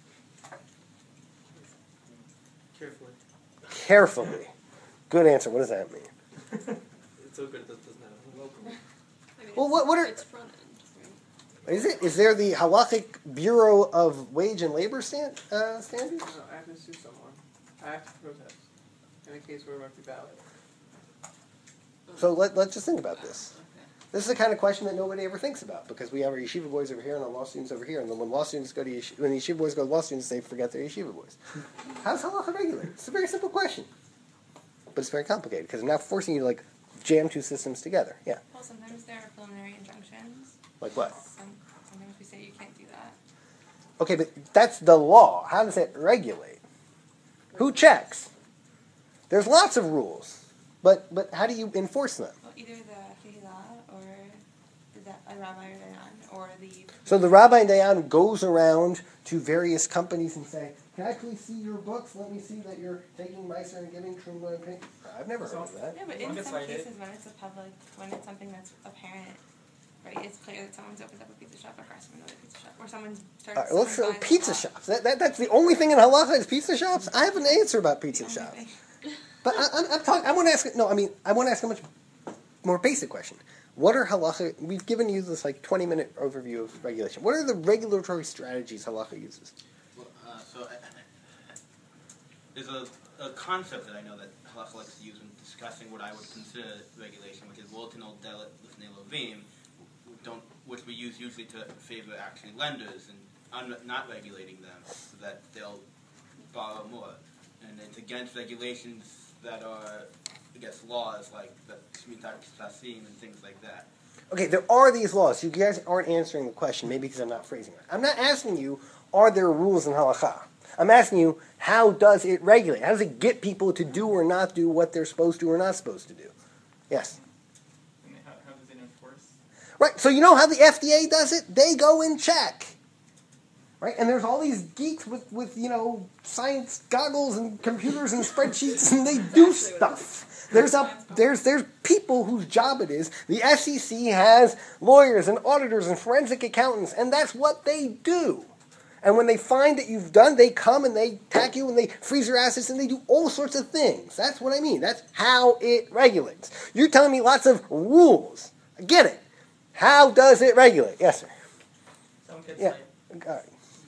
Carefully. Carefully. Good answer. What does that mean? It's so good that doesn't have welcome. I mean, Well, what, what are... it's front end, right? Is it? Is there the Halachic Bureau of Wage and Labor stand, uh, Standards? No, I have to sue someone. I have to protest in a case where it might be valid. So let, let's just think about this. Okay. This is the kind of question that nobody ever thinks about because we have our yeshiva boys over here and our law students over here, and then when law students go to yeshiva, when the yeshiva boys go to law students, they forget their yeshiva boys. How's halacha regulated? It's a very simple question, but it's very complicated because I'm now forcing you to like jam two systems together. Yeah. Well, sometimes there are preliminary injunctions. Like what? Some, sometimes we say you can't do that. Okay, but that's the law. How does it regulate? Who checks? There's lots of rules, but but how do you enforce them? Well, either the Kehillah or the da- a rabbi or dayan or the. So the rabbi and dayan goes around to various companies and say, "Can I please see your books? Let me see that you're taking Meiser and giving Truma and paying." I've never heard of that. Yeah, but As long in as some I did. cases, when it's a public, when it's something that's apparent, right? It's clear that someone's opened up a pizza shop across from another pizza shop, or someone's started. All right, let's someone uh, buys a pizza lot. shops. That, that that's the only thing in halacha is pizza shops. I have an answer about pizza The only shops, thing. but I, I'm, I'm talking. I want to ask. No, I mean I want to ask a much more basic question. What are halacha? We've given you this like twenty minute overview of regulation. What are the regulatory strategies halacha uses? Well, uh, so I, there's a, a concept that I know that halacha likes to use when discussing what I would consider regulation, which is Woltenol Delet Lifnei Lovim, don't which we use usually to favor actually lenders and un, not regulating them so that they'll borrow more, and it's against regulations that are against laws like the Shmitat Ksasim and things like that. Okay, there are these laws. You guys aren't answering the question, maybe because I'm not phrasing it. I'm not asking you, are there rules in halacha? I'm asking you, how does it regulate? How does it get people to do or not do what they're supposed to or not supposed to do? Yes? And how, how does it enforce? Right, so you know how the F D A does it? They go and check. Right, and there's all these geeks with, with, you know, science goggles and computers and spreadsheets, and they do stuff. There's a there's there's people whose job it is. The S E C has lawyers and auditors and forensic accountants, and that's what they do. And when they find that you've done, they come and they tack you and they freeze your assets and they do all sorts of things. That's what I mean. That's how it regulates. You're telling me lots of rules. I get it. How does it regulate? Yes, sir. Someone could Yeah. say, All right.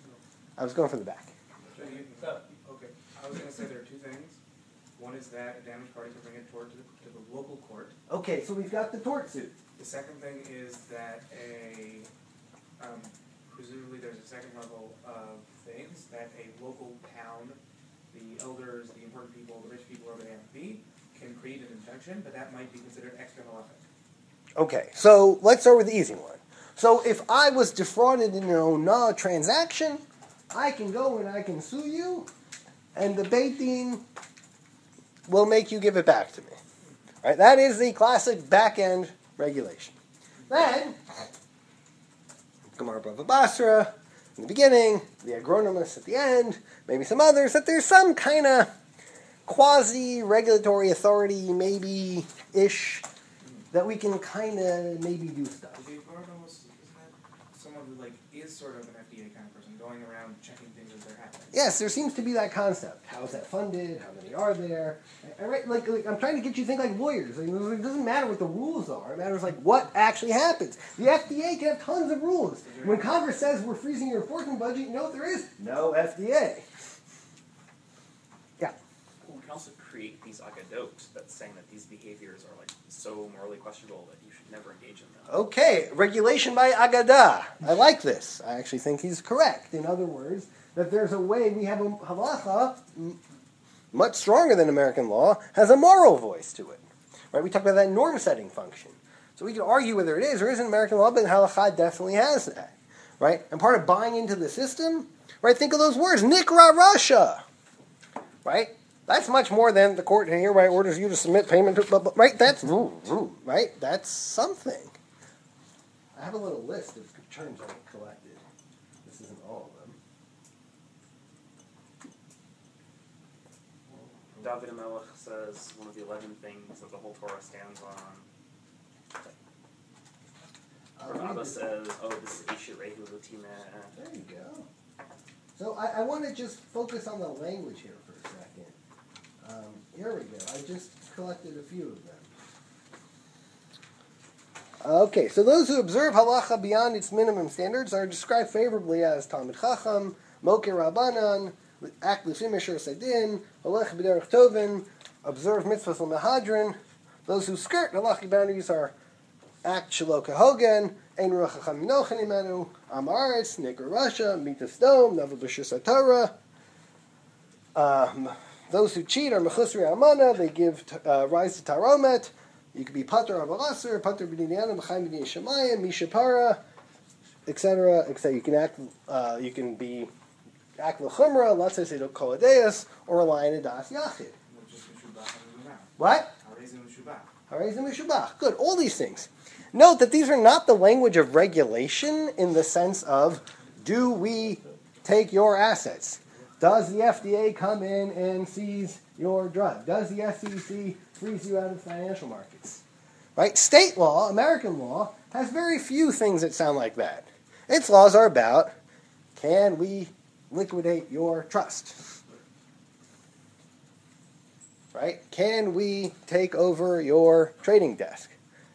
I was going for the back. So you, Go. okay, I was gonna say there are two things. One is that a damaged party can bring it toward to the, to the local court. Okay, so we've got the tort suit. The second thing is that a, um, presumably there's a second level of things, that a local town, the elders, the important people, the rich people, whoever they have to be, can create an injunction, but that might be considered extra halachic. Okay, so let's start with the easy one. So if I was defrauded in an Ona transaction, I can go and I can sue you, and the Beit Din will make you give it back to me. Right? That is the classic back-end regulation. Then, Gemara Bava Basra in the beginning, the agronomists at the end, maybe some others, that there's some kind of quasi-regulatory authority, maybe-ish, that we can kind of maybe do stuff. The agronomist, isn't that someone who like is sort of an F D A kind of person, going around checking things as they're happening? Yes, there seems to be that concept. How is that funded? How many are there? I, I, like, like, I'm trying to get you to think like lawyers. Like, it doesn't matter what the rules are. It matters like what actually happens. The F D A can have tons of rules. When Congress says we're freezing your enforcement budget, you know what there is? No F D A. Yeah. We can also create these agadot that's saying that these behaviors are like so morally questionable that you should never engage in them. Okay, regulation by Agadah. I like this. I actually think he's correct. In other words, that there's a way we have a halacha, m- much stronger than American law, has a moral voice to it. Right? We talked about that norm-setting function. So we can argue whether it is or isn't American law, but halacha definitely has that. Right? And part of buying into the system, right? Think of those words, Nikra Russia. Right? That's much more than the court hereby orders you to submit payment to, right? That's, right? That's something. I have a little list of terms I collected. This isn't all of them. David Melech says one of the eleven things that the whole Torah stands on. Uh, Rabba says, oh, this is Ishirehu Lutimeh. There you go. So I, I want to just focus on the language here for a second. Um, here we go. I just collected a few of them. Okay, so those who observe halacha beyond its minimum standards are described favorably as Talmid Chacham, Mokeh Rabbanan, act l'fim mishur sedin, halach b'derech tovin, observe mitzvahs l'mehadrin. Those who skirt the halachic boundaries are act shelo kehogen, ein ruach hacham nochen imenu, am aretz, nicker Russia, mitas dom, navel b'shus haTorah. Um, those who cheat are mechusri amana. They give uh, rise to taromet. You could be pater avalaser, pater b'dinyanim, b'chaim b'din shemayim, mishapara, et cetera, et cetera. You can act. Uh, you can be act l'chumra, let's say to koladeus, or rely on a das yachid. What? Harezim mishubach. Good. All these things. Note that these are not the language of regulation in the sense of, do we take your assets? Does the F D A come in and seize your drug? Does the S E C freeze you out of financial markets? Right? State law, American law, has very few things that sound like that. Its laws are about, can we liquidate your trust? Right? Can we take over your trading desk?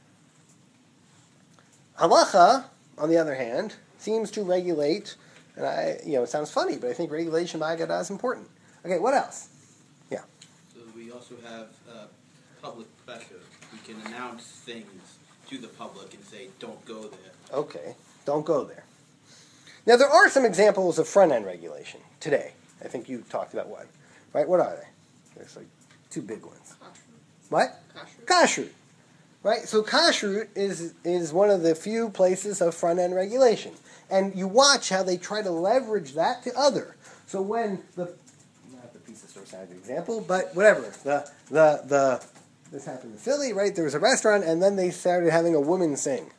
Halacha, on the other hand, seems to regulate, and I, you know, it sounds funny, but I think regulation by Agadah is important. Okay, what else? Yeah. So we also have uh, public pressure. We can announce things to the public and say, don't go there. Okay, don't go there. Now, there are some examples of front-end regulation today. I think you talked about one. Right? What are they? There's like two big ones. Kashrut. What? Kashrut. Kashrut. Right? So kashrut is, is one of the few places of front-end regulation. And you watch how they try to leverage that to other. So when the, not the pizza store side example, but whatever, the, the, the, this happened in Philly, right? There was a restaurant, and then they started having a woman sing.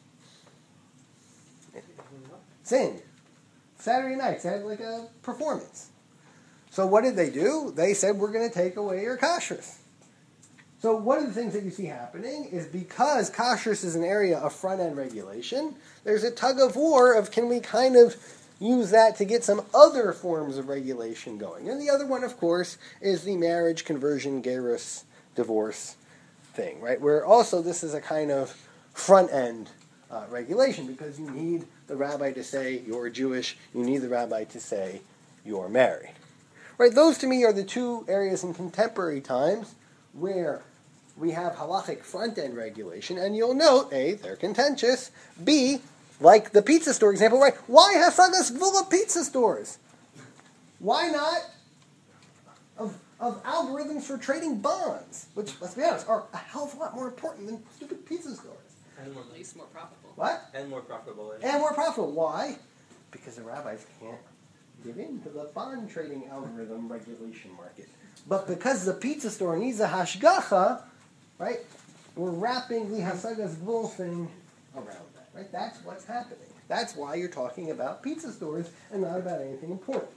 Sing. Saturday nights, they had like a performance. So what did they do? They said, we're going to take away your kashrus. So one of the things that you see happening is because kashrus is an area of front-end regulation, there's a tug of war of can we kind of use that to get some other forms of regulation going. And the other one, of course, is the marriage, conversion, gerus, divorce thing, right? Where also this is a kind of front-end uh, regulation because you need the rabbi to say you're Jewish, you need the rabbi to say you're married. Right? Those to me are the two areas in contemporary times where we have halachic front-end regulation, and you'll note, A, they're contentious, B, like the pizza store example, right? Why hasagas gvula pizza stores? Why not of, of algorithms for trading bonds, which, let's be honest, are a hell of a lot more important than stupid pizza stores. And more, At least more profitable. What? and more profitable. And more profitable. Why? Because the rabbis can't give in to the bond trading algorithm regulation market. But because the pizza store needs a hashgacha, right, we're wrapping the hasagas gvul thing around that, right? That's what's happening. That's why you're talking about pizza stores and not about anything important.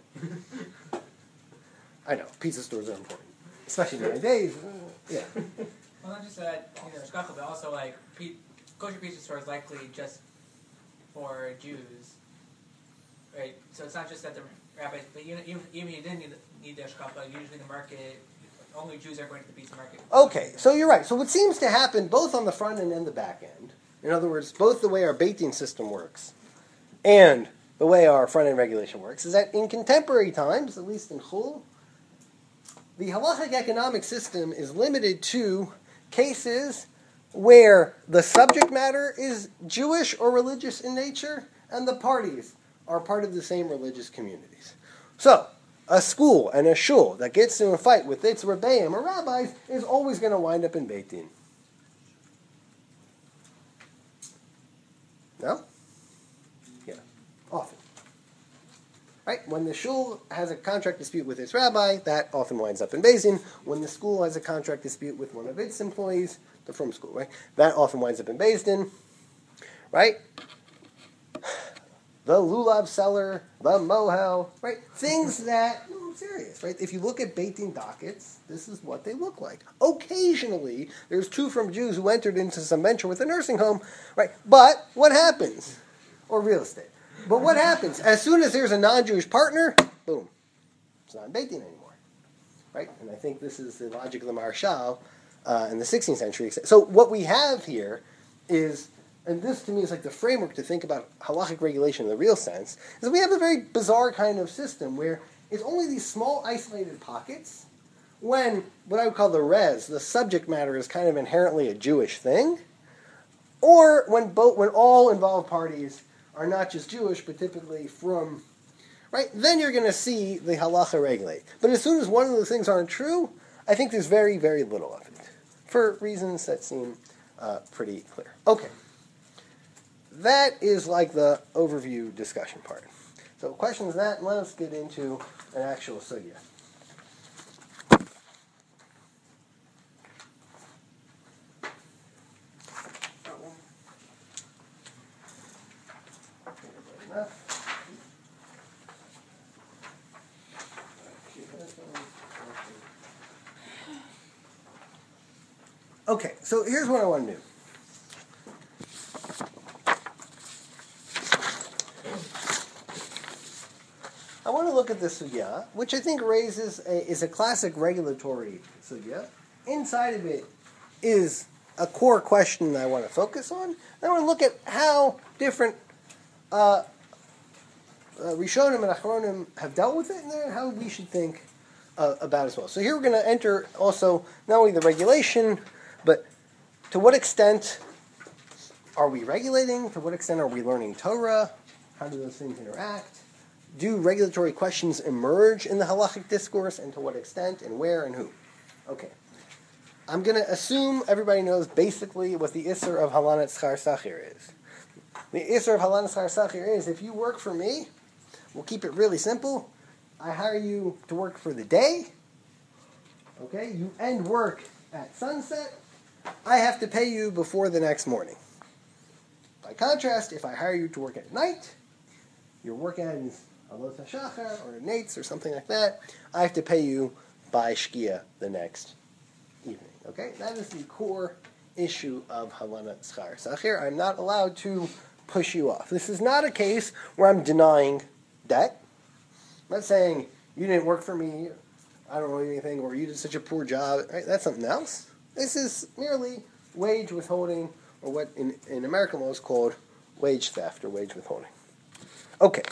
I know, pizza stores are important. Especially nowadays. Uh, yeah. Well, not just that, you know, shgacha, but also like pe- kosher pizza store is likely just for Jews, right? So it's not just that the rabbis, but even even, even you didn't need, need the shgacha. Usually the market, only Jews are going to the pizza market. Okay, so you're right. So what seems to happen both on the front end and the back end, in other words, both the way our baiting system works and the way our front end regulation works, is that in contemporary times, at least in Chul, the halachic economic system is limited to cases where the subject matter is Jewish or religious in nature, and the parties are part of the same religious communities. So, a school and a shul that gets into a fight with its rebbeim or rabbis is always going to wind up in Beit Din. No? Yeah, often. Right? When the shul has a contract dispute with its rabbi, that often winds up in Beit Din. When the school has a contract dispute with one of its employees, the from school, right? That often winds up in Beit Din. Right? The lulav seller, the mohel, right? Things that, no, I'm serious, right? If you look at Beit Din dockets, this is what they look like. Occasionally, there's two from Jews who entered into some venture with a nursing home, right? But what happens? Or real estate. But what happens? As soon as there's a non-Jewish partner, boom, it's not in Beit Din anymore, right? And I think this is the logic of the Maharshal uh, in the sixteenth century. So what we have here is, and this to me is like the framework to think about halachic regulation in the real sense, is we have a very bizarre kind of system where it's only these small isolated pockets when what I would call the res, the subject matter, is kind of inherently a Jewish thing, or when both when all involved parties are not just Jewish but typically from, right? Then you're going to see the halacha regulate. But as soon as one of those things aren't true, I think there's very, very little of it, for reasons that seem uh, pretty clear. Okay. That is like the overview discussion part. So questions that, and let's get into an actual sugya. Okay, so here's what I want to do. I want to look at this sugya, which I think raises a, is a classic regulatory sugya. Inside of it is a core question that I want to focus on. And I want to look at how different uh, uh, Rishonim and Achronim have dealt with it, and then how we should think uh, about it as well. So here we're going to enter also not only the regulation, but to what extent are we regulating? To what extent are we learning Torah? How do those things interact? Do regulatory questions emerge in the halachic discourse, and to what extent, and where, and who? Okay. I'm going to assume everybody knows basically what the Isser of Halanat Schar Sachir is. The Isser of Halanat Schar Sachir is, if you work for me, we'll keep it really simple. I hire you to work for the day. Okay? You end work at sunset. I have to pay you before the next morning. By contrast, if I hire you to work at night, your work ends Alot HaShachar or Nates or something like that, I have to pay you by Shkia the next evening. Okay? That is the core issue of Halanat Schar Sachir. I'm not allowed to push you off. This is not a case where I'm denying debt. I'm not saying you didn't work for me, I don't know anything, or you did such a poor job. Right? That's something else. This is merely wage withholding, or what in, in American law is called wage theft or wage withholding. Okay.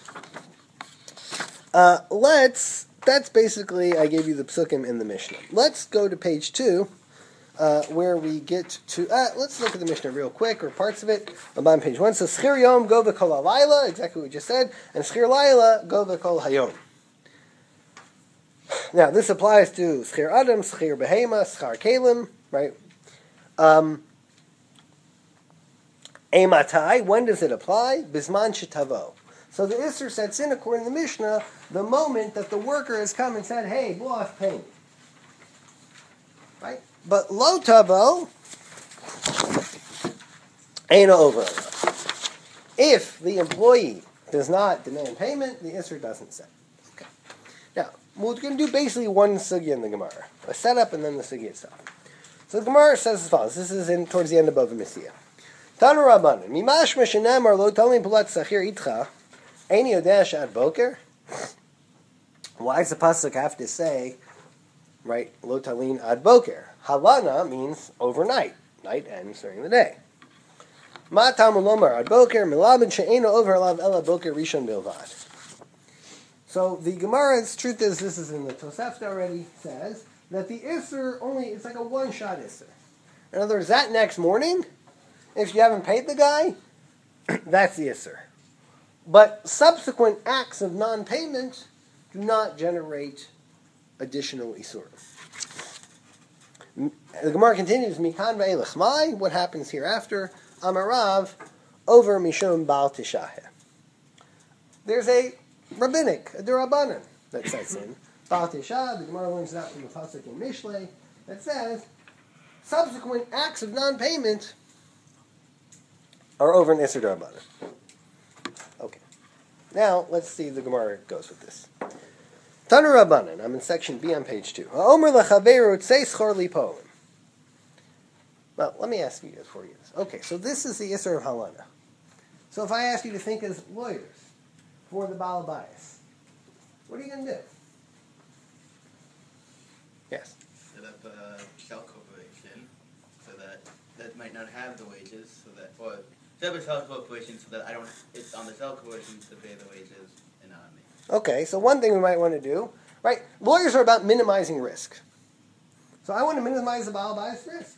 Uh, let's, that's basically, I gave you the psukim in the Mishnah. Let's go to page two, uh, where we get to, uh, let's look at the Mishnah real quick, or parts of it. I'm on page one. So, Schir Yom go v'kol halayla, exactly what we just said, and Schir Layla go v'kol hayom. Now, this applies to Schir Adam, Schir Behema, Schar Kalim, right? Um, Ematai, when does it apply? Bisman shetavo. So the Isser sets in, according to the Mishnah, the moment that the worker has come and said, hey, boss, pay me. Right? But lo tavo, ain't over. If the employee does not demand payment, the Isser doesn't set. Okay. Now, we're going to do basically one sugya in the Gemara. A setup and then the sugya itself. So the Gemara says as follows. This is in towards the end of Bava Metzia. Tanu Rabbanan, mimash meshenamar lo talin pulat sachir itcha, eini yodeh shad boker. Why does the pasuk have to say, right, lo talin ad boker? Halana means overnight. Night ends during the day. Ma tamu lomar ad boker, milabin she'eno over alav ela boker rishon bilvad. So the Gemara's truth is, this is in the Tosefta already, says that the Isser only, it's like a one-shot Isser. In other words, that next morning, if you haven't paid the guy, that's the Isser. But subsequent acts of non-payment do not generate additional Isur. The Gemara continues, Mikan ve'elech mai, what happens hereafter? Amarav, over Mishum Baal Tishaheh. There's a rabbinic, a derabanan, that sets in. Baal Tishah, the Gemara learns that from the pasuk in Mishlei, that says, subsequent acts of non-payment are over an Isser derabanan. Okay. Now, let's see the Gemara goes with this. Tanu Rabbanan, I'm in section B on page two. Ha'omer lechaveru tzei schor li po'im. Well, let me ask you this before you do this. Okay, so this is the Isser of Halana. So if I ask you to think as lawyers for the Baal Bias, what are you going to do? Yes? Set up a shell corporation so that that might not have the wages, so that, or set up a shell corporation so that I don't, it's on the shell corporation to pay the wages and not on me. Okay, so one thing we might want to do, right? Lawyers are about minimizing risk. So I want to minimize the Baal Bayis risk.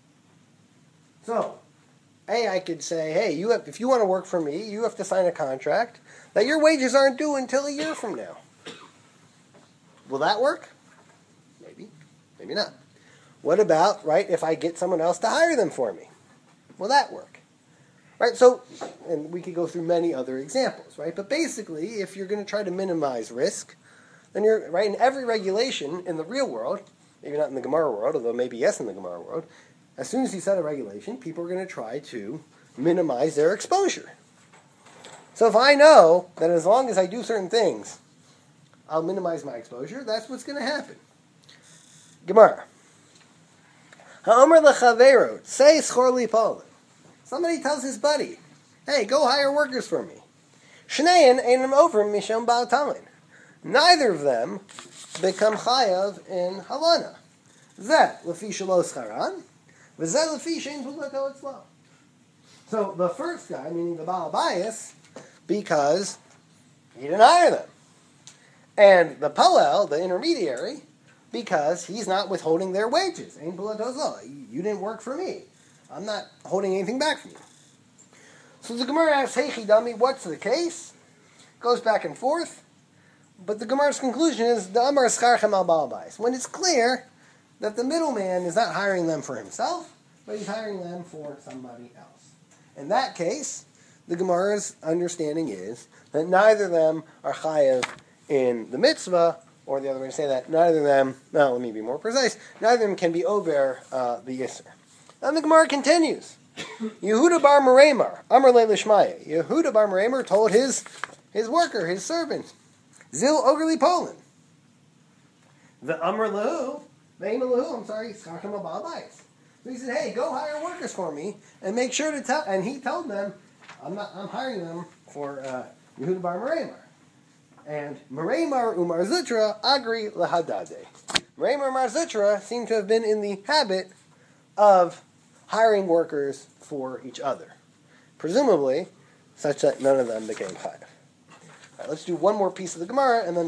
So, A, I could say, hey, you have, if you want to work for me, you have to sign a contract that your wages aren't due until a year from now. Will that work? Maybe. Maybe not. What about, right, if I get someone else to hire them for me? Will that work? Right, so, and we could go through many other examples, right? But basically, if you're going to try to minimize risk, then you're, right, in every regulation in the real world, maybe not in the Gemara world, although maybe yes in the Gemara world, as soon as you set a regulation, people are going to try to minimize their exposure. So if I know that as long as I do certain things, I'll minimize my exposure, that's what's going to happen. Gemara. Ha'omer lechaverot, say schor li polin. Somebody tells his buddy, hey, go hire workers for me. Shnein einam over misham ba'al talin. Neither of them become chayav in halana. Zeh lefi shelo scharan, v'zeh lefi shein pulato etzlo. So the first guy, meaning the Baal Bayis, because he didn't hire them. And the Palel, the intermediary, because he's not withholding their wages. Ein pulato etzlo. You didn't work for me. I'm not holding anything back from you. So the Gemara asks, hey Chidami, what's the case? Goes back and forth. But the Gemara's conclusion is, the Amar Scharchem al Baal Bayis. When it's clear that the middleman is not hiring them for himself, but he's hiring them for somebody else. In that case, the Gemara's understanding is that neither of them are chayav in the mitzvah, or the other way to say that, neither of them, well, let me be more precise, neither of them can be over uh, the Yisr. And the Gemara continues. Yehuda bar Meremar, Amar le Lishmaya. Yehuda bar Meremar told his his worker, his servant, Zil Ogerli Polin. The Amar lehu, the Amar lehu, I'm sorry, Schachem al Baal Bayis. So he said, hey, go hire workers for me, and make sure to tell, and he told them, I'm not, I'm hiring them for uh, Yehuda bar Meremar. And Meremar Umar Zutra Agri Lahadade. Meremar and Mar Zutra seem to have been in the habit of hiring workers for each other, presumably such that none of them became chayav. All right, let's do one more piece of the Gemara, and then